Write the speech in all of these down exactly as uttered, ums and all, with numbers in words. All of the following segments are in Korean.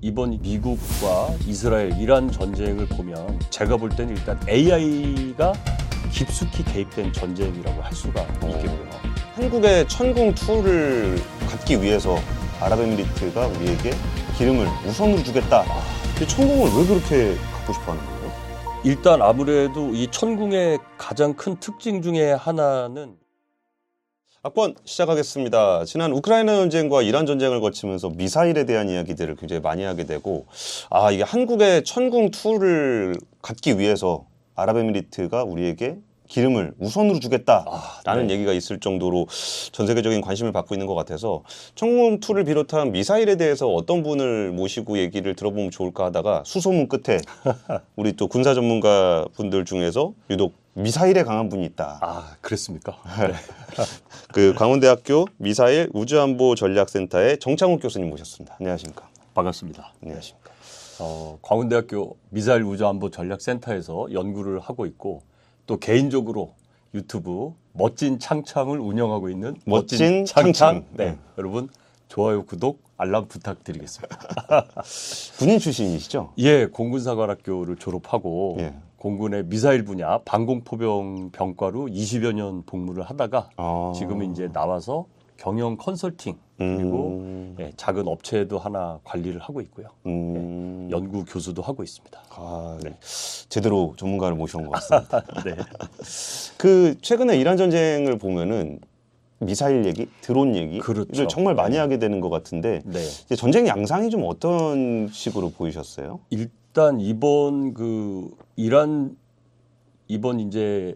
이번 미국과 이스라엘, 이란 전쟁을 보면 제가 볼 때는 일단 에이아이가 깊숙이 개입된 전쟁이라고 할 수가 있겠고요. 한국의 천궁이를 갖기 위해서 아랍에미리트가 우리에게 기름을 우선으로 주겠다. 아, 천궁을 왜 그렇게 갖고 싶어 하는 거예요? 일단 아무래도 이 천궁의 가장 큰 특징 중에 하나는 학번 시작하겠습니다. 지난 우크라이나 전쟁과 이란 전쟁을 거치면서 미사일에 대한 이야기들을 굉장히 많이 하게 되고, 아, 이게 한국의 천궁이를 갖기 위해서 아랍에미리트가 우리에게 기름을 우선으로 주겠다라는 아, 네. 얘기가 있을 정도로 전 세계적인 관심을 받고 있는 것 같아서 천궁이를 비롯한 미사일에 대해서 어떤 분을 모시고 얘기를 들어보면 좋을까 하다가 수소문 끝에 우리 또 군사 전문가 분들 중에서 유독 미사일에 강한 분이 있다. 아, 그랬습니까? 네. 그 광운대학교 미사일 우주안보전략센터의 정창욱 교수님 모셨습니다. 안녕하십니까? 반갑습니다. 안녕하십니까? 어, 광운대학교 미사일 우주안보전략센터에서 연구를 하고 있고 또 개인적으로 유튜브 멋진 창창을 운영하고 있는 멋진, 멋진 창창. 창창. 네, 네. 여러분 좋아요, 구독, 알람 부탁드리겠습니다. 군인 출신이시죠? 예, 공군사관학교를 졸업하고 예. 공군의 미사일 분야 방공포병 병과로 이십여 년 복무를 하다가 아. 지금은 이제 나와서 경영 컨설팅 그리고 음. 예, 작은 업체도 하나 관리를 하고 있고요. 음. 예, 연구 교수도 하고 있습니다. 아, 네. 제대로 전문가를 모셔온 것 같습니다. 네. 그 최근에 이란 전쟁을 보면은 미사일 얘기, 드론 얘기 그렇죠. 이걸 정말 많이 네. 하게 되는 것 같은데 네. 이제 전쟁 양상이 좀 어떤 식으로 보이셨어요? 일단 이번 그 이란 이번 이제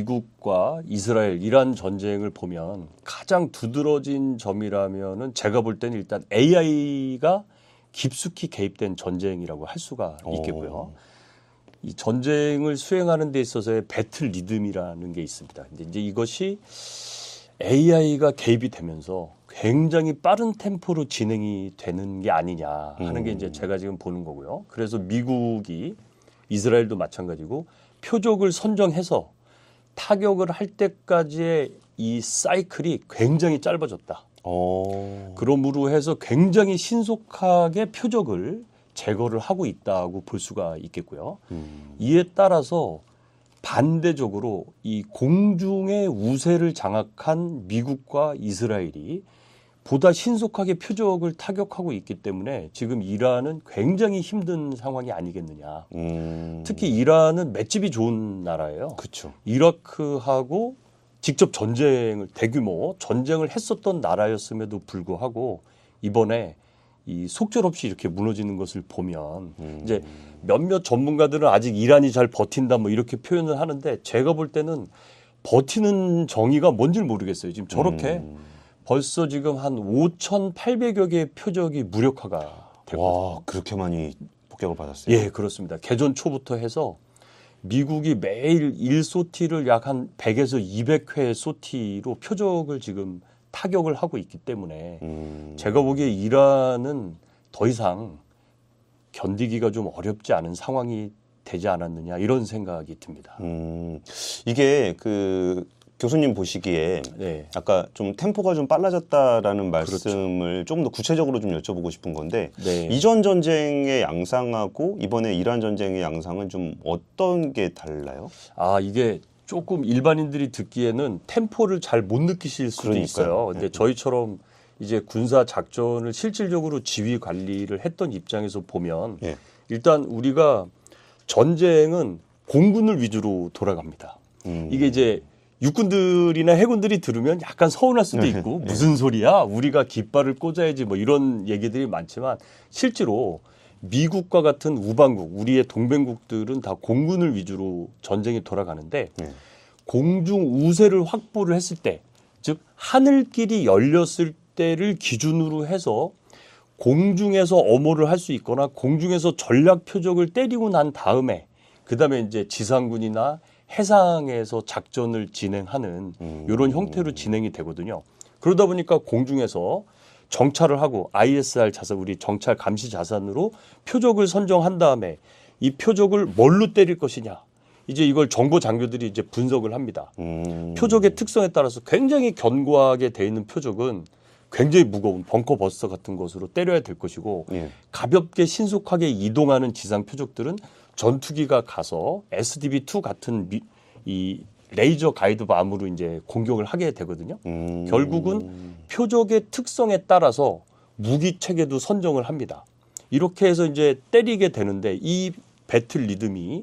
미국과 이스라엘, 이란 전쟁을 보면 가장 두드러진 점이라면은 제가 볼 때는 일단 에이아이가 깊숙이 개입된 전쟁이라고 할 수가 있겠고요. 오. 이 전쟁을 수행하는 데 있어서의 배틀 리듬이라는 게 있습니다. 이제 이것이 에이아이가 개입이 되면서 굉장히 빠른 템포로 진행이 되는 게 아니냐 하는 게 이제 제가 지금 보는 거고요. 그래서 미국이 이스라엘도 마찬가지고 표적을 선정해서 타격을 할 때까지의 이 사이클이 굉장히 짧아졌다. 오. 그러므로 해서 굉장히 신속하게 표적을 제거를 하고 있다고 볼 수가 있겠고요. 음. 이에 따라서 반대적으로 이 공중의 우세를 장악한 미국과 이스라엘이 보다 신속하게 표적을 타격하고 있기 때문에 지금 이란은 굉장히 힘든 상황이 아니겠느냐. 음. 특히 이란은 맷집이 좋은 나라예요. 그렇죠. 이라크하고 직접 전쟁을 대규모 전쟁을 했었던 나라였음에도 불구하고 이번에 이 속절없이 이렇게 무너지는 것을 보면 음. 이제 몇몇 전문가들은 아직 이란이 잘 버틴다 뭐 이렇게 표현을 하는데 제가 볼 때는 버티는 정의가 뭔지를 모르겠어요. 지금 저렇게 음. 벌써 지금 한 오천팔백여 개의 표적이 무력화가 됐거든요. 와, 그렇게 많이 폭격을 받았어요? 예, 그렇습니다. 개전 초부터 해서 미국이 매일 일 소티를 약 한 백에서 이백 회 소티로 표적을 지금 타격을 하고 있기 때문에 음. 제가 보기에 이란은 더 이상 견디기가 좀 어렵지 않은 상황이 되지 않았느냐 이런 생각이 듭니다. 음. 이게 그 교수님 보시기에 네. 아까 좀 템포가 좀 빨라졌다라는 말씀을 그렇죠. 조금 더 구체적으로 좀 여쭤보고 싶은 건데 네. 이전 전쟁의 양상하고 이번에 이란 전쟁의 양상은 좀 어떤 게 달라요? 아, 이게 조금 일반인들이 듣기에는 템포를 잘 못 느끼실 수도 그러니까요. 있어요. 근데 네. 저희처럼 이제 군사 작전을 실질적으로 지휘 관리를 했던 입장에서 보면 네. 일단 우리가 전쟁은 공군을 위주로 돌아갑니다. 음. 이게 이제 육군들이나 해군들이 들으면 약간 서운할 수도 있고 무슨 소리야? 우리가 깃발을 꽂아야지 뭐 이런 얘기들이 많지만 실제로 미국과 같은 우방국, 우리의 동맹국들은 다 공군을 위주로 전쟁이 돌아가는데 네. 공중 우세를 확보를 했을 때, 즉 하늘길이 열렸을 때를 기준으로 해서 공중에서 엄호를 할 수 있거나 공중에서 전략 표적을 때리고 난 다음에 그다음에 이제 지상군이나 해상에서 작전을 진행하는 음. 이런 형태로 진행이 되거든요. 그러다 보니까 공중에서 정찰을 하고 아이에스알 자산, 우리 정찰 감시 자산으로 표적을 선정한 다음에 이 표적을 뭘로 때릴 것이냐. 이제 이걸 정보 장교들이 이제 분석을 합니다. 음. 표적의 특성에 따라서 굉장히 견고하게 돼 있는 표적은 굉장히 무거운 벙커 버스터 같은 것으로 때려야 될 것이고 예. 가볍게 신속하게 이동하는 지상 표적들은 전투기가 가서 에스디비 투 같은 미, 이 레이저 가이드밤으로 이제 공격을 하게 되거든요. 음. 결국은 표적의 특성에 따라서 무기 체계도 선정을 합니다. 이렇게 해서 이제 때리게 되는데 이 배틀 리듬이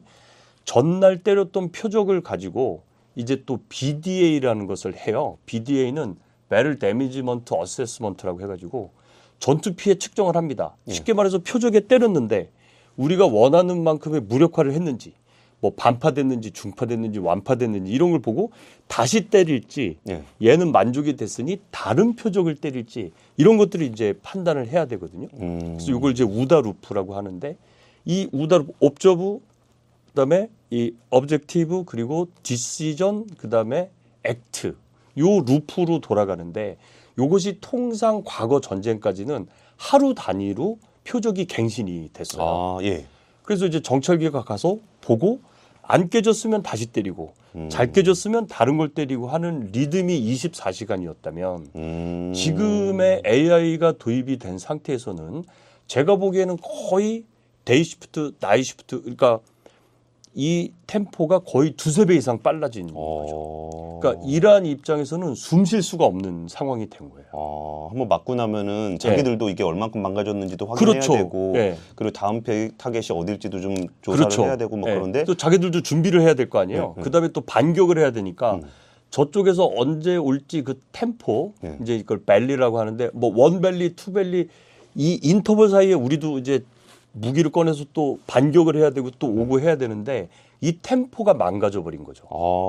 전날 때렸던 표적을 가지고 이제 또 비디에이라는 것을 해요. 비디에이는 Battle Damagement Assessment라고 해가지고 전투 피해 측정을 합니다. 쉽게 말해서 표적에 때렸는데 우리가 원하는 만큼의 무력화를 했는지 뭐 반파됐는지 중파됐는지 완파됐는지 이런 걸 보고 다시 때릴지 예. 얘는 만족이 됐으니 다른 표적을 때릴지 이런 것들을 이제 판단을 해야 되거든요. 음. 그래서 이걸 이제 우다 루프라고 하는데 이 우다 루프 옵저브 그다음에 이 objective 그리고 decision 그다음에 act 요 루프로 돌아가는데 이것이 통상 과거 전쟁까지는 하루 단위로 표적이 갱신이 됐어요. 아, 예. 그래서 이제 정찰기가 가서 보고 안 깨졌으면 다시 때리고 음. 잘 깨졌으면 다른 걸 때리고 하는 리듬이 이십사 시간이었다면 음. 지금의 에이아이가 도입이 된 상태에서는 제가 보기에는 거의 데이 시프트, 나이 시프트 그러니까 이 템포가 거의 두세 배 이상 빨라진 거죠. 어. 그러니까 이러한 입장에서는 숨 쉴 수가 없는 상황이 된 거예요. 아, 한번 맞고 나면은 자기들도 이게 얼만큼 망가졌는지도 확인해야 그렇죠. 되고 예. 그리고 다음 배- 타겟이 어딜지도 좀 조사를 그렇죠. 해야 되고 뭐 예. 그런데 또 자기들도 준비를 해야 될 거 아니에요. 네, 네. 그다음에 또 반격을 해야 되니까 음. 저쪽에서 언제 올지 그 템포 네. 이제 이걸 벨리라고 하는데 뭐 원 벨리, 투 벨리 이 인터벌 사이에 우리도 이제 무기를 꺼내서 또 반격을 해야 되고 또 오고 해야 되는데 이 템포가 망가져 버린 거죠.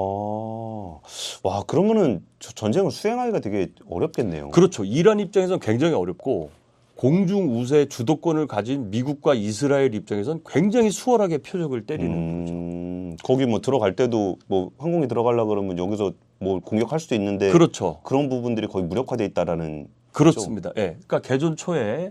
아, 와 그러면은 저- 전쟁을 수행하기가 되게 어렵겠네요. 그렇죠. 이란 입장에서는 굉장히 어렵고 공중 우세 주도권을 가진 미국과 이스라엘 입장에서는 굉장히 수월하게 표적을 때리는 음, 거기 뭐 들어갈 때도 뭐 항공이 들어가려 그러면 여기서 뭐 공격할 수도 있는데 그렇죠. 그런 부분들이 거의 무력화돼 있다라는 그렇습니다. 예. 그러니까 개전 초에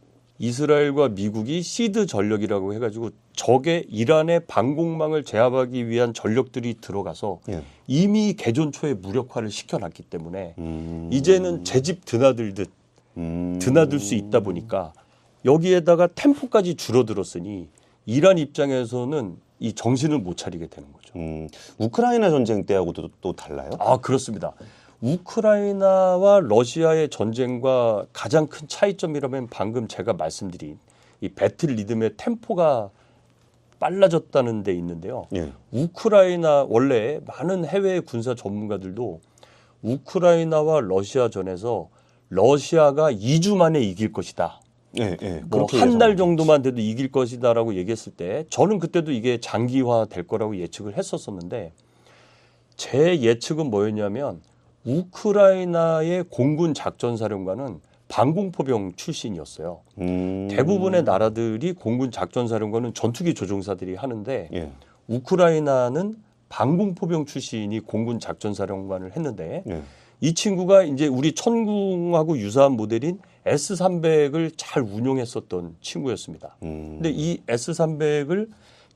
이스라엘과 미국이 시드 전력이라고 해가지고 적의 이란의 방공망을 제압하기 위한 전력들이 들어가서 예. 이미 개전 초에 무력화를 시켜놨기 때문에 음, 이제는 제 집 드나들듯 음, 드나들 수 있다 보니까 여기에다가 템포까지 줄어들었으니 이란 입장에서는 이 정신을 못 차리게 되는 거죠. 음, 우크라이나 전쟁 때하고도 또 달라요? 아, 그렇습니다. 우크라이나와 러시아의 전쟁과 가장 큰 차이점이라면 방금 제가 말씀드린 이 배틀 리듬의 템포가 빨라졌다는 데 있는데요. 예. 우크라이나 원래 많은 해외 군사 전문가들도 우크라이나와 러시아전에서 러시아가 이 주 만에 이길 것이다. 예, 예. 뭐 그렇게 한 달 예상합니다. 정도만 돼도 이길 것이다라고 얘기했을 때 저는 그때도 이게 장기화 될 거라고 예측을 했었었는데 제 예측은 뭐였냐면 우크라이나의 공군 작전사령관은 방공포병 출신이었어요. 음, 대부분의 나라들이 공군 작전사령관은 전투기 조종사들이 하는데 예. 우크라이나는 방공포병 출신이 공군 작전사령관을 했는데 예. 이 친구가 이제 우리 천궁하고 유사한 모델인 에스 삼백을 잘 운용했었던 친구였습니다. 음, 근데 이 에스 삼백을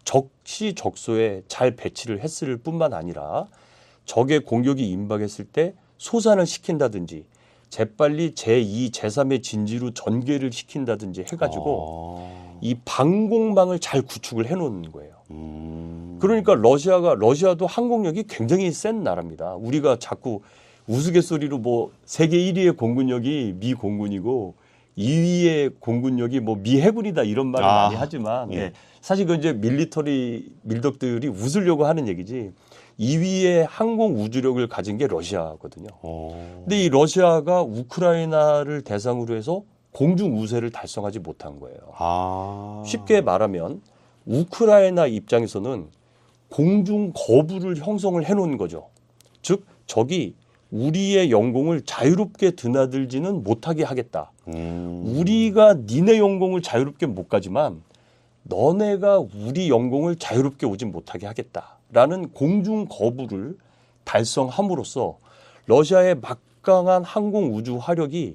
적시적소에 잘 배치를 했을 뿐만 아니라 적의 공격이 임박했을 때 소산을 시킨다든지 재빨리 제이, 제삼의 진지로 전개를 시킨다든지 해가지고 아, 이 방공망을 잘 구축을 해놓는 거예요. 음, 그러니까 러시아가 러시아도 항공력이 굉장히 센 나라입니다. 우리가 자꾸 우스갯소리로 뭐 세계 일 위의 공군력이 미 공군이고 이 위의 공군력이 뭐 미 해군이다 이런 말을 아, 많이 하지만 예. 예, 사실 그 이제 밀리터리 밀덕들이 웃으려고 하는 얘기지 이 위의 항공 우주력을 가진 게 러시아거든요. 어, 근데 이 러시아가 우크라이나를 대상으로 해서 공중 우세를 달성하지 못한 거예요. 아, 쉽게 말하면 우크라이나 입장에서는 공중 거부를 형성을 해놓은 거죠. 즉 적이 우리의 영공을 자유롭게 드나들지는 못하게 하겠다. 음, 우리가 니네 영공을 자유롭게 못 가지만 너네가 우리 영공을 자유롭게 오진 못하게 하겠다라는 공중 거부를 달성함으로써 러시아의 막강한 항공 우주 화력이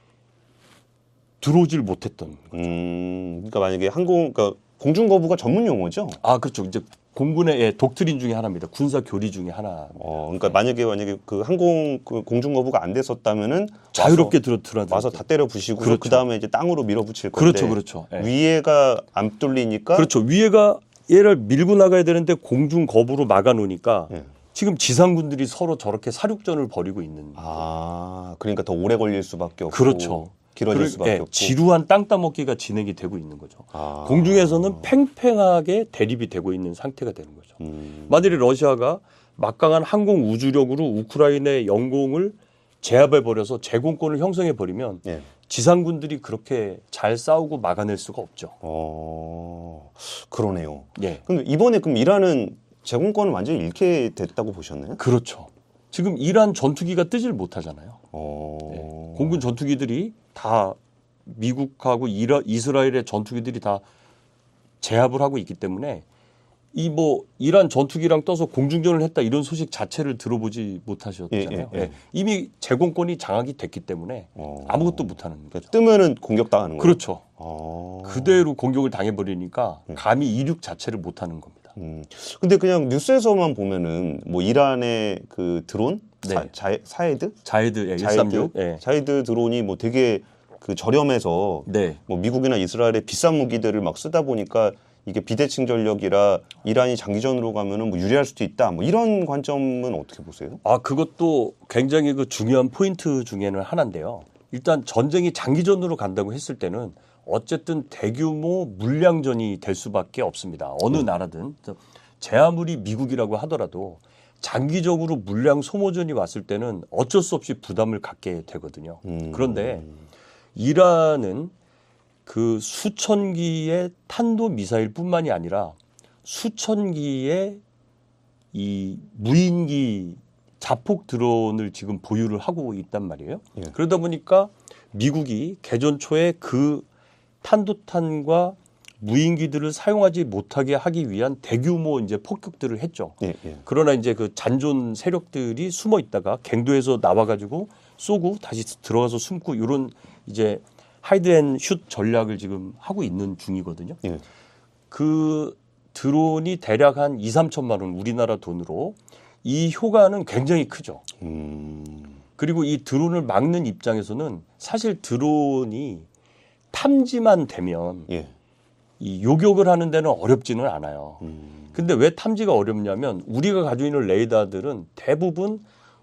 들어오질 못했던. 음, 그러니까 만약에 항공, 그러니까 공중 거부가 전문 용어죠? 아, 그렇죠. 이제 공군의 예, 독트린 중에 하나입니다. 군사 교리 중에 하나. 어, 그러니까 만약에 만약에 그 항공 그 공중 거부가 안 됐었다면은 자유롭게 들어 들어 와서 다 때려 부시고 그렇죠. 그 다음에 이제 땅으로 밀어붙일 건데 그렇죠, 그렇죠. 예. 위에가 안 뚫리니까 그렇죠. 위에가 얘를 밀고 나가야 되는데 공중 거부로 막아 놓으니까 예. 지금 지상군들이 서로 저렇게 사륙전을 벌이고 있는. 아, 그러니까 더 오래 걸릴 수밖에 없고 그렇죠. 길어질 그럴- 수밖에 예, 없고. 지루한 땅 따먹기가 진행이 되고 있는 거죠. 아. 공중에서는 팽팽하게 대립이 되고 있는 상태가 되는 거죠. 음. 만일에 러시아가 막강한 항공 우주력으로 우크라이나의 영공을 제압해 버려서 제공권을 형성해 버리면 예. 지상군들이 그렇게 잘 싸우고 막아낼 수가 없죠. 어, 그러네요. 예, 근데 이번에 그럼 이란은 제공권을 완전히 잃게 됐다고 보셨나요? 그렇죠. 지금 이란 전투기가 뜨질 못하잖아요. 어. 예, 공군 전투기들이 다 미국하고 이라, 이스라엘의 전투기들이 다 제압을 하고 있기 때문에 이 뭐 이란 전투기랑 떠서 공중전을 했다 이런 소식 자체를 들어보지 못하셨잖아요. 예, 예, 예. 예, 이미 제공권이 장악이 됐기 때문에 어. 아무것도 못하는 거죠. 그러니까 뜨면은 공격당하는 거예요. 그렇죠. 어. 그대로 공격을 당해버리니까 감히 이륙 자체를 못하는 겁니다. 음. 근데 그냥 뉴스에서만 보면은 뭐 이란의 그 드론 네. 사, 자, 사헤드? 자이드 예, 자이드? 일삼육. 예. 자이드 드론이 뭐 되게 그 저렴해서 네. 뭐 미국이나 이스라엘의 비싼 무기들을 막 쓰다 보니까 이게 비대칭 전력이라 이란이 장기전으로 가면은 뭐 유리할 수도 있다. 뭐 이런 관점은 어떻게 보세요? 아 그것도 굉장히 그 중요한 포인트 중에는 하나인데요. 일단 전쟁이 장기전으로 간다고 했을 때는 어쨌든 대규모 물량전이 될 수밖에 없습니다. 어느 음. 나라든 제 아무리 미국이라고 하더라도 장기적으로 물량 소모전이 왔을 때는 어쩔 수 없이 부담을 갖게 되거든요. 음. 그런데 이란은 그 수천 기의 탄도 미사일뿐만이 아니라 수천 기의 이 무인기 자폭 드론을 지금 보유를 하고 있단 말이에요. 예. 그러다 보니까 미국이 개전 초에 그 탄도탄과 무인기들을 사용하지 못하게 하기 위한 대규모 이제 폭격들을 했죠. 예, 예. 그러나 이제 그 잔존 세력들이 숨어 있다가 갱도에서 나와가지고 쏘고 다시 들어가서 숨고 이런 이제 하이드앤슛 전략을 지금 하고 있는 중이거든요. 예. 그 드론이 대략 한 이, 삼천만 원 우리나라 돈으로 이 효과는 굉장히 크죠. 음. 그리고 이 드론을 막는 입장에서는 사실 드론이 탐지만 되면 예. 이 요격을 하는 데는 어렵지는 않아요. 음. 근데 왜 탐지가 어렵냐면 우리가 가지고 있는 레이더들은 대부분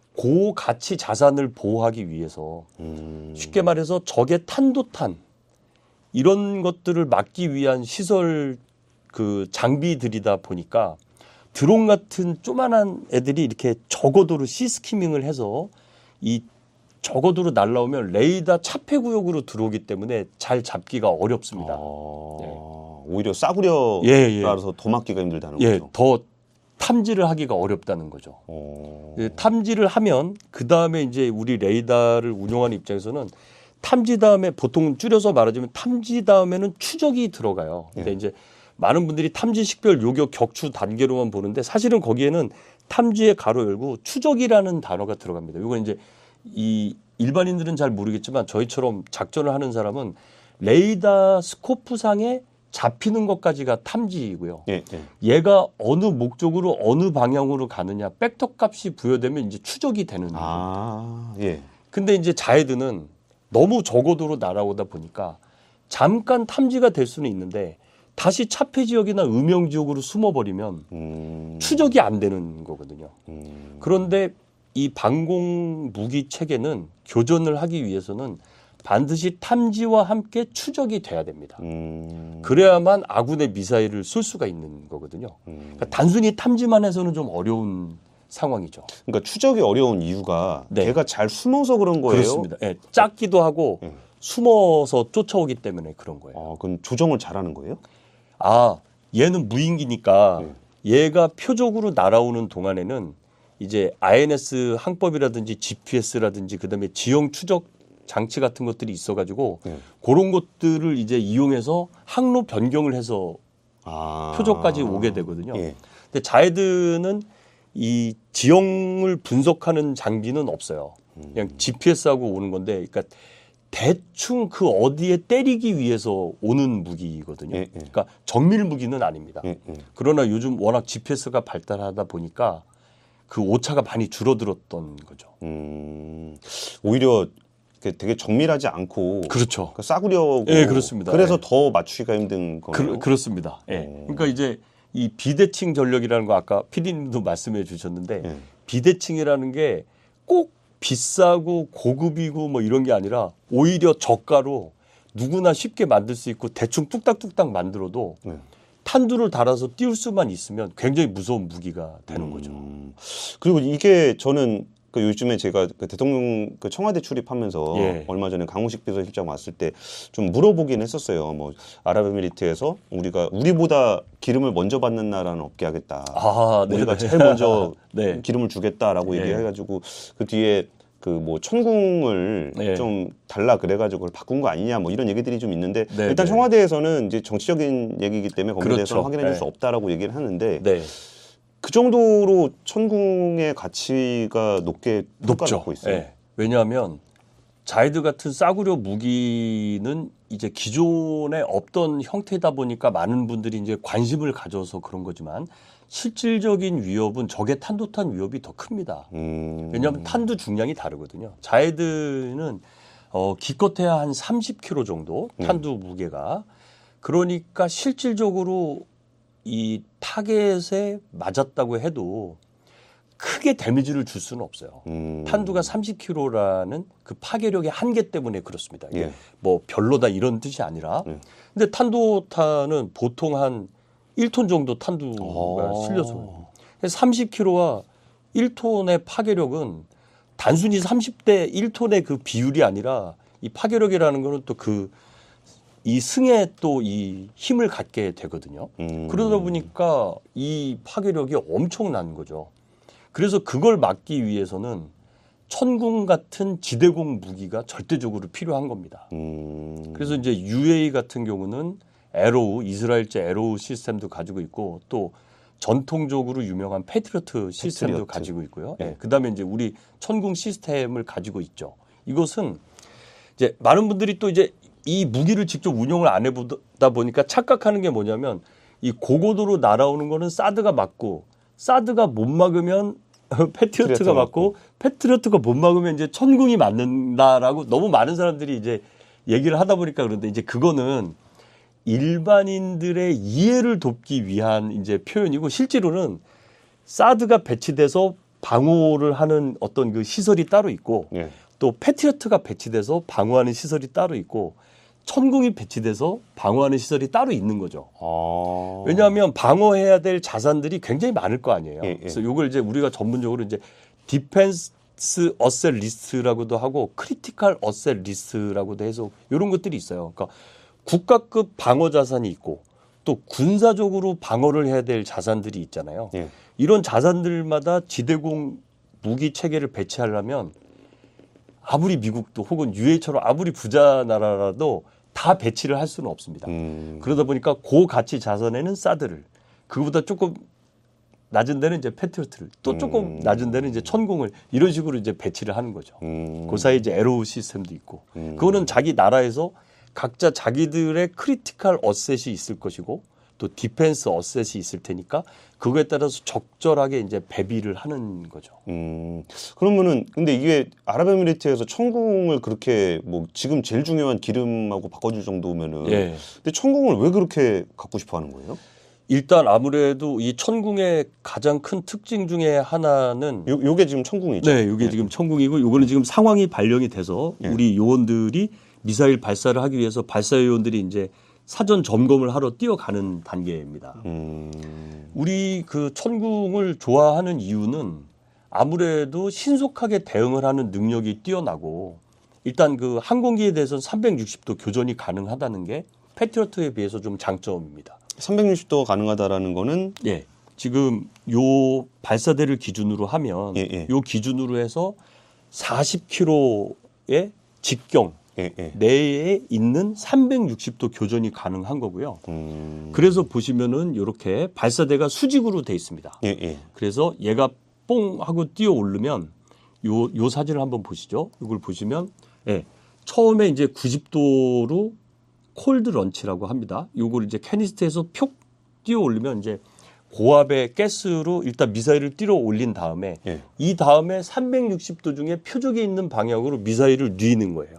고가치 자산을 보호하기 위해서 음. 쉽게 말해서 적의 탄도탄 이런 것들을 막기 위한 시설 그 장비들이다 보니까 드론 같은 조만한 애들이 이렇게 저고도로 시스키밍을 해서 이 저고도로 날라오면 레이더 차폐 구역으로 들어오기 때문에 잘 잡기가 어렵습니다. 아, 오히려 싸구려라서 예, 예. 더 막기가 힘들다는 예, 거죠. 더 탐지를 하기가 어렵다는 거죠. 어. 예, 탐지를 하면 그 다음에 이제 우리 레이더를 운용하는 입장에서는 탐지 다음에 보통 줄여서 말하자면 탐지 다음에는 추적이 들어가요. 근데 예. 이제 많은 분들이 탐지, 식별, 요격, 격추 단계로만 보는데 사실은 거기에는 탐지의 가로 열고 추적이라는 단어가 들어갑니다. 이건 이제 이 일반인들은 잘 모르겠지만 저희처럼 작전을 하는 사람은 레이더 스코프상에 잡히는 것까지가 탐지이고요. 예, 예. 얘가 어느 목적으로 어느 방향으로 가느냐 벡터 값이 부여되면 이제 추적이 되는 거예요. 아, 예. 근데 이제 자헤드는 너무 저고도로 날아오다 보니까 잠깐 탐지가 될 수는 있는데 다시 차폐 지역이나 음영 지역으로 숨어버리면 음. 추적이 안 되는 거거든요. 음. 그런데 이 방공 무기 체계는 교전을 하기 위해서는 반드시 탐지와 함께 추적이 돼야 됩니다. 음. 그래야만 아군의 미사일을 쏠 수가 있는 거거든요. 음. 그러니까 단순히 탐지만 해서는 좀 어려운 상황이죠. 그러니까 추적이 어려운 이유가 네. 걔가 잘 숨어서 그런 거예요. 그렇습니다. 예, 작기도 하고 예. 숨어서 쫓아오기 때문에 그런 거예요. 아, 그럼 조정을 잘하는 거예요? 아, 얘는 무인기니까 네. 얘가 표적으로 날아오는 동안에는 이제 아이엔에스 항법이라든지 지피에스라든지 그다음에 지형 추적 장치 같은 것들이 있어가지고 네. 그런 것들을 이제 이용해서 항로 변경을 해서 아. 표적까지 오게 되거든요. 예. 근데 자헤드는 이 지형을 분석하는 장비는 없어요. 그냥 지피에스하고 오는 건데, 그러니까 대충 그 어디에 때리기 위해서 오는 무기거든요. 예, 예. 그러니까 정밀 무기는 아닙니다. 예, 예. 그러나 요즘 워낙 지피에스가 발달하다 보니까 그 오차가 많이 줄어들었던 거죠. 음, 오히려 되게 정밀하지 않고 그렇죠. 싸구려고. 예, 그렇습니다. 그래서 예. 더 맞추기가 힘든 거예요. 그, 그렇습니다. 예. 오. 그러니까 이제 이 비대칭 전력이라는 거 아까 피디님도 말씀해 주셨는데 예. 비대칭이라는 게 꼭 비싸고 고급이고 뭐 이런 게 아니라 오히려 저가로 누구나 쉽게 만들 수 있고 대충 뚝딱뚝딱 만들어도 네. 탄두를 달아서 띄울 수만 있으면 굉장히 무서운 무기가 되는 거죠. 음, 그리고 이게 저는 그 요즘에 제가 그 대통령 그 청와대 출입하면서 예. 얼마 전에 강훈식 비서실장 왔을 때 좀 물어보긴 했었어요. 뭐 아랍에미리트에서 우리가 우리보다 기름을 먼저 받는 나라는 없게 하겠다. 아, 우리가 네네. 제일 먼저 네. 기름을 주겠다라고 예. 얘기해가지고 그 뒤에 그 뭐 천궁을 예. 좀 달라 그래가지고 그걸 바꾼 거 아니냐 뭐 이런 얘기들이 좀 있는데 네, 일단 네. 청와대에서는 이제 정치적인 얘기이기 때문에 거기에 그렇죠. 대해서는 확인해 줄 수 예. 없다라고 얘기를 하는데 네. 그 정도로 천궁의 가치가 높게 높죠. 평가받고 있어요. 예. 왜냐하면 자이드 같은 싸구려 무기는 이제 기존에 없던 형태다 보니까 많은 분들이 이제 관심을 가져서 그런 거지만 실질적인 위협은 적의 탄도탄 위협이 더 큽니다. 음. 왜냐하면 탄두 중량이 다르거든요. 자이드는 어, 기껏해야 한 삼십 킬로그램 정도 탄두 무게가. 그러니까 실질적으로 이 타겟에 맞았다고 해도 크게 데미지를 줄 수는 없어요. 음. 탄두가 삼십 킬로그램라는 그 파괴력의 한계 때문에 그렇습니다. 이게 예. 뭐 별로다 이런 뜻이 아니라. 예. 근데 탄두탄은 보통 한 일 톤 정도 탄두가 오. 실려서 삼십 킬로그램와 일 톤의 파괴력은 단순히 삼십 대 일 톤의 그 비율이 아니라 이 파괴력이라는 거는 또 그 이 승에 또 이 힘을 갖게 되거든요. 음. 그러다 보니까 이 파괴력이 엄청난 거죠. 그래서 그걸 막기 위해서는 천궁 같은 지대공 무기가 절대적으로 필요한 겁니다. 음. 그래서 이제 유에이 같은 경우는 에로우, 이스라엘제 에로우 시스템도 가지고 있고 또 전통적으로 유명한 패트리어트 시스템도 패트리어트. 가지고 있고요. 네. 예, 그다음에 이제 우리 천궁 시스템을 가지고 있죠. 이것은 이제 많은 분들이 또 이제 이 무기를 직접 운용을 안 해보다 보니까 착각하는 게 뭐냐면 이 고고도로 날아오는 거는 사드가 맞고 사드가 못 막으면 패트리어트가 맞고 패트리어트가 못 막으면 이제 천궁이 맞는다라고 너무 많은 사람들이 이제 얘기를 하다 보니까 그런데 이제 그거는 일반인들의 이해를 돕기 위한 이제 표현이고 실제로는 사드가 배치돼서 방어를 하는 어떤 그 시설이 따로 있고 예. 또 패트리어트가 배치돼서 방어하는 시설이 따로 있고 천궁이 배치돼서 방어하는 시설이 따로 있는 거죠. 아. 왜냐하면 방어해야 될 자산들이 굉장히 많을 거 아니에요. 예, 예. 그래서 이걸 이제 우리가 전문적으로 이제 디펜스 어셋 리스트라고도 하고 크리티컬 어셋 리스트라고도 해서 이런 것들이 있어요. 그러니까 국가급 방어 자산이 있고 또 군사적으로 방어를 해야 될 자산들이 있잖아요. 예. 이런 자산들마다 지대공 무기 체계를 배치하려면 아무리 미국도 혹은 유에이처럼 아무리 부자 나라라도 다 배치를 할 수는 없습니다. 음. 그러다 보니까 고가치 자산에는 사드를, 그거보다 조금 낮은 데는 이제 패트리어트를, 또 조금 음. 낮은 데는 이제 천궁을 이런 식으로 이제 배치를 하는 거죠. 음. 그 사이에 이제 에로우 시스템도 있고, 음. 그거는 자기 나라에서 각자 자기들의 크리티컬 어셋이 있을 것이고, 또 디펜스 어셋이 있을 테니까 그거에 따라서 적절하게 이제 배비를 하는 거죠. 음. 그러면은 근데 이게 아랍에미리트에서 천궁을 그렇게 뭐 지금 제일 중요한 기름하고 바꿔줄 정도면은 예. 근데 천궁을 왜 그렇게 갖고 싶어 하는 거예요? 일단 아무래도 이 천궁의 가장 큰 특징 중에 하나는 요, 요게 지금 천궁이죠? 네, 이게 지금 천궁이고 요거는 지금 상황이 발령이 돼서 예. 우리 요원들이 미사일 발사를 하기 위해서 발사 요원들이 이제 사전 점검을 하러 뛰어가는 단계입니다. 음. 우리 그 천궁을 좋아하는 이유는 아무래도 신속하게 대응을 하는 능력이 뛰어나고 일단 그 항공기에 대해서는 삼백육십 도 교전이 가능하다는 게 패트리어트에 비해서 좀 장점입니다. 삼백육십 도 가능하다라는 거는 예. 지금 요 발사대를 기준으로 하면 예, 예. 요 기준으로 해서 사십 킬로미터의 직경 예, 예. 내에 있는 삼백육십 도 교전이 가능한 거고요. 음. 그래서 보시면은 이렇게 발사대가 수직으로 돼 있습니다. 예, 예. 그래서 얘가 뽕 하고 뛰어 오르면 요, 요 사진을 한번 보시죠. 이걸 보시면 예. 처음에 이제 구십 도로 콜드 런치라고 합니다. 요걸 이제 캐니스트에서 표 띄어 올리면 이제 고압의 가스로 일단 미사일을 띄어 올린 다음에 예. 이 다음에 삼백육십 도 중에 표적이 있는 방향으로 미사일을 뉘는 거예요.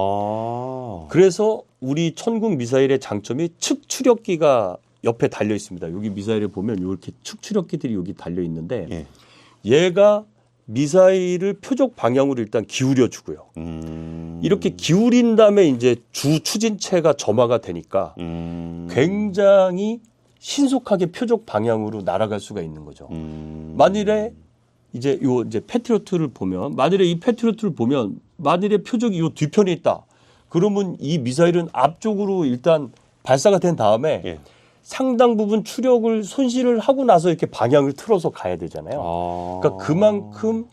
아. 그래서 우리 천궁 미사일의 장점이 측 추력기가 옆에 달려 있습니다. 여기 미사일을 보면 이렇게 측 추력기들이 여기 달려 있는데 예. 얘가 미사일을 표적 방향으로 일단 기울여 주고요. 음. 이렇게 기울인 다음에 이제 주 추진체가 점화가 되니까 음. 굉장히 신속하게 표적 방향으로 날아갈 수가 있는 거죠. 음. 만일에 이제 요 이제 패트리어트를 보면 만일에 이 패트리어트를 보면 만일에 표적이 요 뒤편에 있다. 그러면 이 미사일은 앞쪽으로 일단 발사가 된 다음에 예. 상당 부분 추력을 손실을 하고 나서 이렇게 방향을 틀어서 가야 되잖아요. 아. 그러니까 그만큼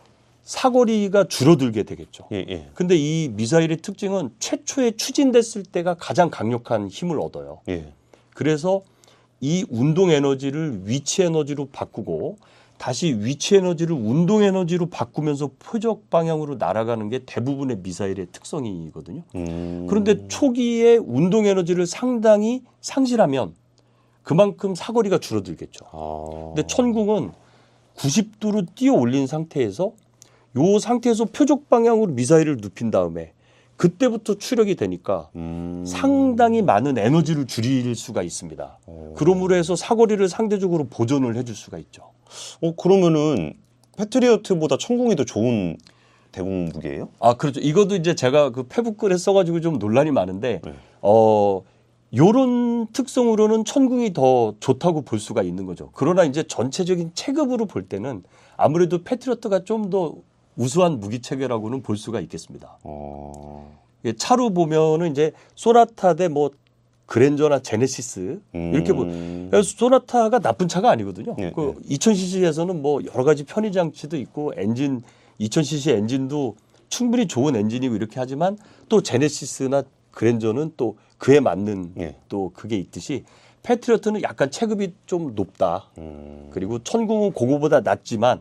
사거리가 줄어들게 되겠죠. 예, 예. 근데 이 미사일의 특징은 최초에 추진됐을 때가 가장 강력한 힘을 얻어요. 예. 그래서 이 운동 에너지를 위치 에너지로 바꾸고 다시 위치 에너지를 운동 에너지로 바꾸면서 표적 방향으로 날아가는 게 대부분의 미사일의 특성이거든요. 음. 그런데 초기에 운동 에너지를 상당히 상실하면 그만큼 사거리가 줄어들겠죠. 아. 근데 천궁은 구십 도로 띄어 올린 상태에서 요 상태에서 표적 방향으로 미사일을 눕힌 다음에 그때부터 추력이 되니까 음. 상당히 많은 에너지를 줄일 수가 있습니다. 오. 그러므로 해서 사거리를 상대적으로 보존을 해줄 수가 있죠. 어 그러면은 패트리어트보다 천궁이 더 좋은 대공 무기예요? 아 그렇죠. 이것도 이제 제가 그 페북글에 써가지고 좀 논란이 많은데 네. 어 요런 특성으로는 천궁이 더 좋다고 볼 수가 있는 거죠. 그러나 이제 전체적인 체급으로 볼 때는 아무래도 패트리어트가 좀 더 우수한 무기 체계라고는 볼 수가 있겠습니다. 어. 차로 보면은 이제 소나타 대 뭐 그랜저나 제네시스 이렇게 보. 음. 그래서 소나타가 나쁜 차가 아니거든요. 예, 그 예. 이천 씨씨에서는 뭐 여러 가지 편의 장치도 있고 엔진 이천 씨씨 엔진도 충분히 좋은 엔진이고 이렇게 하지만 또 제네시스나 그랜저는 또 그에 맞는 예. 또 그게 있듯이 패트리어트는 약간 체급이 좀 높다. 음. 그리고 천궁은 그거보다 낮지만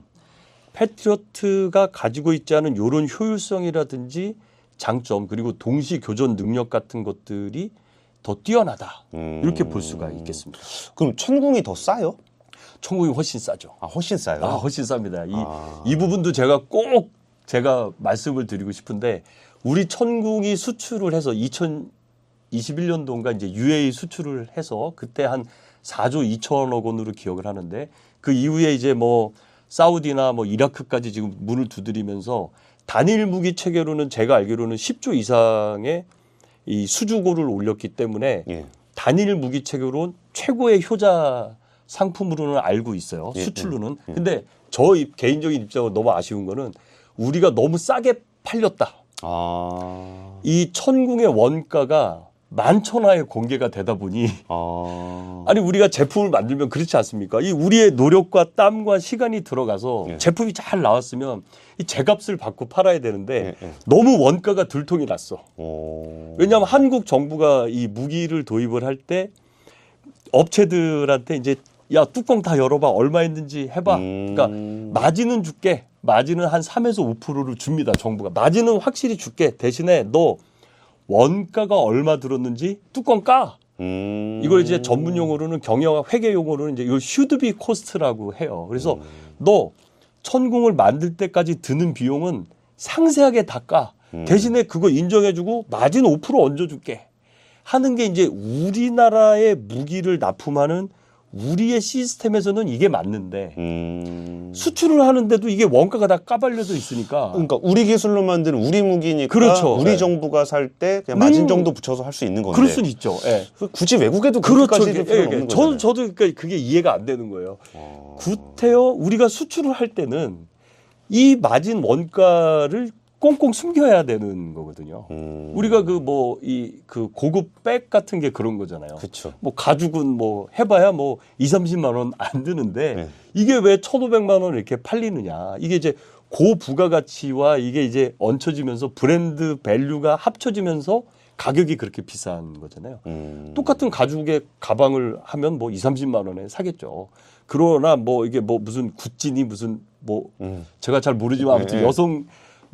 패트리어트가 가지고 있지 않은 이런 효율성이라든지 장점 그리고 동시 교전 능력 같은 것들이 더 뛰어나다. 음. 이렇게 볼 수가 있겠습니다. 그럼 천궁이 더 싸요? 천궁이 훨씬 싸죠. 아 훨씬 싸요? 아, 훨씬 쌉니다. 이, 아. 이 부분도 제가 꼭 제가 말씀을 드리고 싶은데 우리 천궁이 수출을 해서 이천이십일 년도인가 이제 유에이이 수출을 해서 그때 한 사조 이천억 원으로 기억을 하는데 그 이후에 이제 뭐 사우디나 뭐 이라크까지 지금 문을 두드리면서 단일 무기 체계로는 제가 알기로는 십조 이상의 이 수주고를 올렸기 때문에 예. 단일 무기 체계로는 최고의 효자 상품으로는 알고 있어요. 예, 수출로는. 예, 예. 근데 저 입- 개인적인 입장으로 너무 아쉬운 거는 우리가 너무 싸게 팔렸다. 아. 이 천궁의 원가가 만천하에 공개가 되다 보니 아. 아니 우리가 제품을 만들면 그렇지 않습니까? 이 우리의 노력과 땀과 시간이 들어가서 예. 제품이 잘 나왔으면 이 제값을 받고 팔아야 되는데 예, 예. 너무 원가가 들통이 났어. 오. 왜냐하면 한국 정부가 이 무기를 도입을 할 때 업체들한테 이제 야 뚜껑 다 열어봐 얼마 있는지 해봐. 음. 그러니까 마진은 줄게. 마진은 한 삼에서 오 퍼센트를 줍니다. 정부가. 마진은 확실히 줄게. 대신에 너 원가가 얼마 들었는지 뚜껑 까. 음. 이걸 이제 전문 용어로는 경영학 회계 용어로는 이제 이걸 슈드비 코스트라고 해요. 그래서 너 천궁을 만들 때까지 드는 비용은 상세하게 다 까. 대신에 그거 인정해주고 마진 오 퍼센트 얹어줄게. 하는 게 이제 우리나라의 무기를 납품하는 우리의 시스템에서는 이게 맞는데 음. 수출을 하는데도 이게 원가가 다 까발려져 있으니까 그러니까 우리 기술로 만든 우리 무기니까 그렇죠. 우리 네. 정부가 살 때 그냥 마진 음. 정도 붙여서 할 수 있는 건데. 그럴 수는 있죠. 예. 굳이 외국에도 그렇죠. 그렇게까지 예, 필요는 예. 없는 저도 거잖아요. 저도 그러니까 그게 이해가 안 되는 거예요. 어. 구태여 우리가 수출을 할 때는 이 마진 원가를 꽁꽁 숨겨야 되는 거거든요. 음. 우리가 그 뭐 이 그 고급 백 같은 게 그런 거잖아요. 그렇죠. 뭐 가죽은 뭐 해봐야 뭐 이삼십만 원 안 드는데 네. 이게 왜 천오백만 원 이렇게 팔리느냐. 이게 이제 고부가가치와 이게 이제 얹혀지면서 브랜드 밸류가 합쳐지면서 가격이 그렇게 비싼 거잖아요. 음. 똑같은 가죽의 가방을 하면 뭐 이삼십만 원에 사겠죠. 그러나 뭐 이게 뭐 무슨 구찌니 무슨 뭐 음. 제가 잘 모르지만 아무튼 네, 네. 여성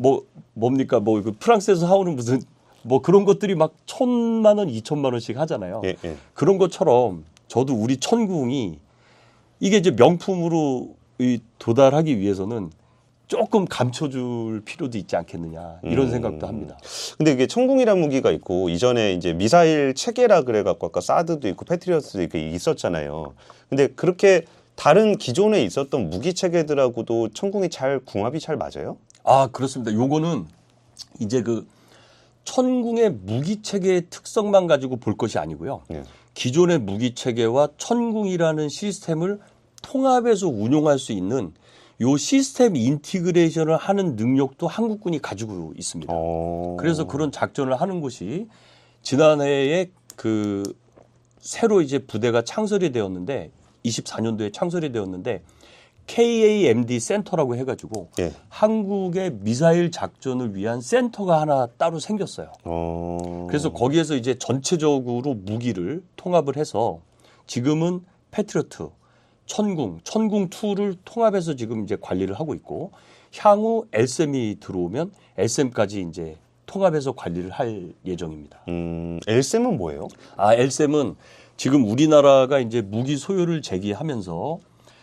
뭐 뭡니까 뭐 그 프랑스에서 하오는 무슨 뭐 그런 것들이 막 천만 원, 이천만 원씩 하잖아요. 예, 예. 그런 것처럼 저도 우리 천궁이 이게 이제 명품으로 이 도달하기 위해서는 조금 감춰줄 필요도 있지 않겠느냐 이런 음. 생각도 합니다. 근데 이게 천궁이란 무기가 있고 이전에 이제 미사일 체계라 그래갖고 아까 사드도 있고 패트리어트도 있고 있었잖아요. 근데 그렇게 다른 기존에 있었던 무기 체계들하고도 천궁이 잘 궁합이 잘 맞아요? 아 그렇습니다. 요거는 이제 그 천궁의 무기 체계의 특성만 가지고 볼 것이 아니고요. 예. 기존의 무기 체계와 천궁이라는 시스템을 통합해서 운용할 수 있는 요 시스템 인티그레이션을 하는 능력도 한국군이 가지고 있습니다. 어... 그래서 그런 작전을 하는 곳이 지난해에 그 새로 이제 부대가 창설이 되었는데 이십사 년도에 창설이 되었는데 케이에이엠디 센터라고 해가지고 예. 한국의 미사일 작전을 위한 센터가 하나 따로 생겼어요. 어... 그래서 거기에서 이제 전체적으로 무기를 통합을 해서 지금은 패트리어트, 천궁, 천궁이를 통합해서 지금 이제 관리를 하고 있고 향후 엘셈이 들어오면 엘셈까지 이제 통합해서 관리를 할 예정입니다. 음, 엘셈은 뭐예요? 아, 엘셈은 지금 우리나라가 이제 무기 소유를 제기하면서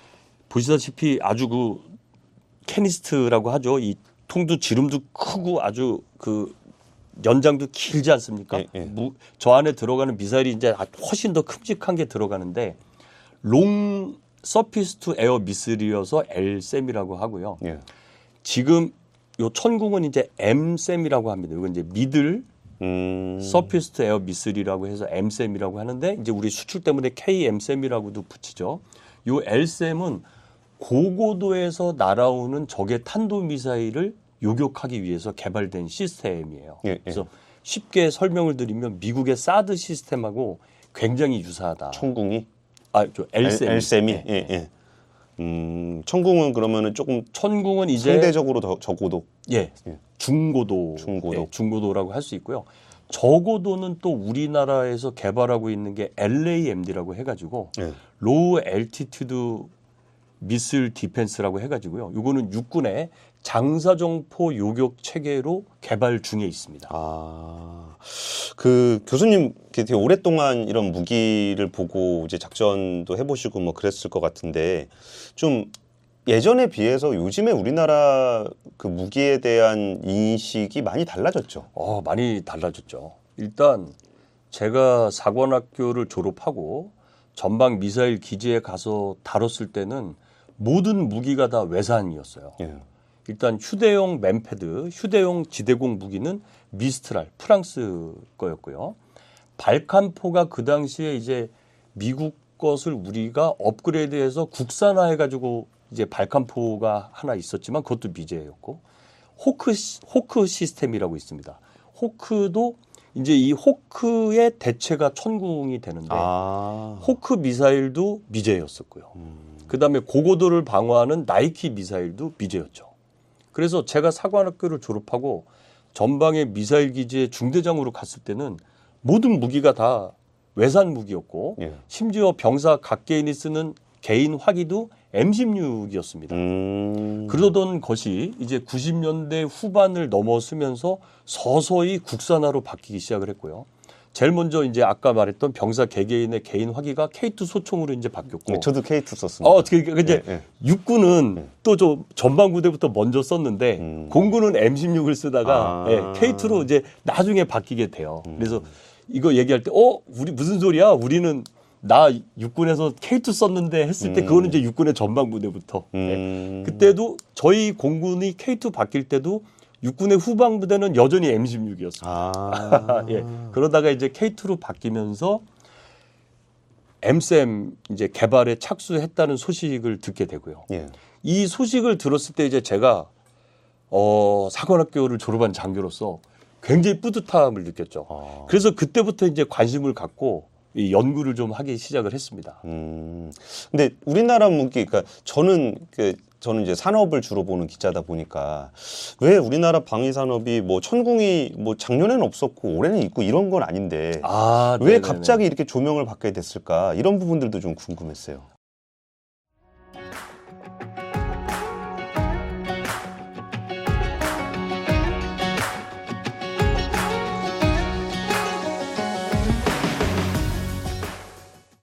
보시다시피 아주 그 캐니스트라고 하죠. 이 통도 지름도 크고 아주 그 연장도 길지 않습니까? 예, 예. 무, 저 안에 들어가는 미사일이 이제 훨씬 더 큼직한 게 들어가는데 롱 서피스 투 에어 미슬이어서 엘셈이라고 하고요. 예. 지금 요 천궁은 이제 엠셈이라고 합니다. 이건 이제 미들 음... 서피스 투 에어 미슬이라고 해서 엠셈이라고 하는데 이제 우리 수출 때문에 케이엠셈이라고도 붙이죠. 요 엘셈은 고고도에서 날아오는 적의 탄도 미사일을 요격하기 위해서 개발된 시스템이에요. 예, 예. 그래서 쉽게 설명을 드리면 미국의 사드 시스템하고 굉장히 유사하다. 천궁이? 아, 저 엘셈. 엘셈이? 네. 예, 예. 음, 천궁은 그러면은 조금 천궁은 이제 상대적으로 더 저고도. 예, 예. 중고도, 중고도. 예, 중고도라고 할 수 있고요. 저고도는 또 우리나라에서 개발하고 있는 게 엘에이엠디라고 해가지고 예. 로우 엘티튜드 미슬 디펜스라고 해가지고요. 이거는 육군의 장사정포 요격 체계로 개발 중에 있습니다. 아, 그 교수님 되게 오랫동안 이런 무기를 보고 이제 작전도 해보시고 뭐 그랬을 것 같은데 좀 예전에 비해서 요즘에 우리나라 그 무기에 대한 인식이 많이 달라졌죠. 어, 많이 달라졌죠. 일단 제가 사관학교를 졸업하고 전방 미사일 기지에 가서 다뤘을 때는 모든 무기가 다 외산이었어요. 예. 일단 휴대용 맨패드, 휴대용 지대공 무기는 미스트랄, 프랑스 거였고요. 발칸포가 그 당시에 이제 미국 것을 우리가 업그레이드해서 국산화해가지고 이제 발칸포가 하나 있었지만 그것도 미제였고, 호크, 호크 시스템이라고 있습니다. 호크도 이제 이 호크의 대체가 천궁이 되는데, 아. 호크 미사일도 미제였었고요. 음. 그 다음에 고고도를 방어하는 나이키 미사일도 미제였죠. 그래서 제가 사관학교를 졸업하고 전방의 미사일 기지의 중대장으로 갔을 때는 모든 무기가 다 외산 무기였고 예. 심지어 병사 각 개인이 쓰는 개인 화기도 엠 십육이었습니다. 음. 그러던 것이 이제 구십 년대 후반을 넘어서면서 서서히 국산화로 바뀌기 시작을 했고요. 제일 먼저 이제 아까 말했던 병사 개개인의 개인 화기가 케이 투 소총으로 이제 바뀌었고. 네, 저도 케이 투 썼습니다. 어, 어떻게 이제 예, 예. 육군은 예. 또 좀 전방부대부터 먼저 썼는데 음. 공군은 엠 십육을 쓰다가 아. 예, 케이 투로 이제 나중에 바뀌게 돼요. 그래서 이거 얘기할 때 어, 우리 무슨 소리야? 우리는 나 육군에서 케이 투 썼는데 했을 때 음. 그거는 이제 육군의 전방부대부터. 예. 음. 그때도 저희 공군이 케이 투 바뀔 때도 육군의 후방부대는 여전히 엠 십육이었어요. 아. 예. 그러다가 이제 케이 투로 바뀌면서 엠셈 이제 개발에 착수했다는 소식을 듣게 되고요. 예. 이 소식을 들었을 때 이제 제가 어, 사관학교를 졸업한 장교로서 굉장히 뿌듯함을 느꼈죠. 아. 그래서 그때부터 이제 관심을 갖고 이 연구를 좀 하기 시작을 했습니다. 음. 근데 우리나라 무기, 그러니까 저는 그 저는 이제 산업을 주로 보는 기자다 보니까 왜 우리나라 방위 산업이 뭐 천궁이 뭐 작년에는 없었고 올해는 있고 이런 건 아닌데 아, 왜 네네네. 갑자기 이렇게 조명을 받게 됐을까 이런 부분들도 좀 궁금했어요.